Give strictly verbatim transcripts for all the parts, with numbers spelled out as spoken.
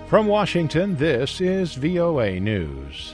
From Washington, this is V O A News.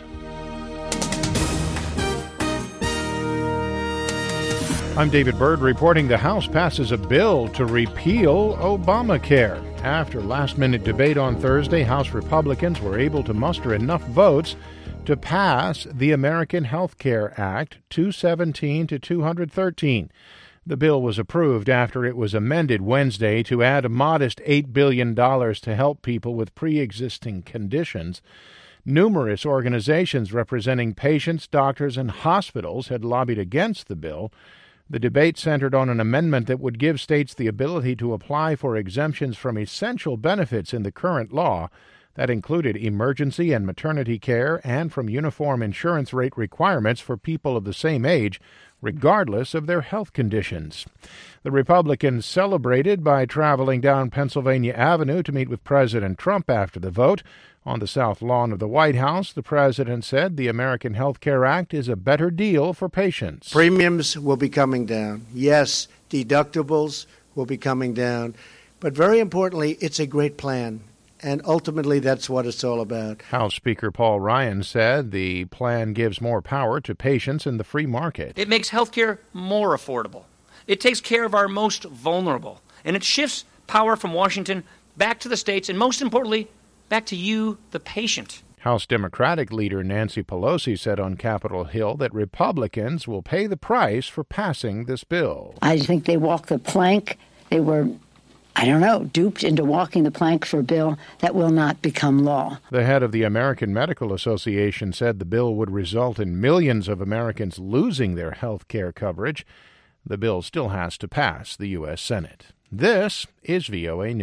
I'm David Byrd reporting the House passes a bill to repeal Obamacare. After last-minute debate on Thursday, House Republicans were able to muster enough votes to pass the American Health Care Act two seventeen to two thirteen. The bill was approved after it was amended Wednesday to add a modest eight billion dollars to help people with pre-existing conditions. Numerous organizations representing patients, doctors, and hospitals had lobbied against the bill. The debate centered on an amendment that would give states the ability to apply for exemptions from essential benefits in the current law. That included emergency and maternity care and from uniform insurance rate requirements for people of the same age, regardless of their health conditions. The Republicans celebrated by traveling down Pennsylvania Avenue to meet with President Trump after the vote. On the south lawn of the White House, the president said the American Health Care Act is a better deal for patients. Premiums will be coming down. Yes, deductibles will be coming down. But very importantly, it's a great plan. And ultimately, that's what it's all about. House Speaker Paul Ryan said the plan gives more power to patients in the free market. It makes health care more affordable. It takes care of our most vulnerable. And it shifts power from Washington back to the states, and most importantly, back to you, the patient. House Democratic leader Nancy Pelosi said on Capitol Hill that Republicans will pay the price for passing this bill. I think they walked the plank. They were I don't know, duped into walking the plank for a bill that will not become law. The head of the American Medical Association said the bill would result in millions of Americans losing their health care coverage. The bill still has to pass the U S Senate. This is V O A News.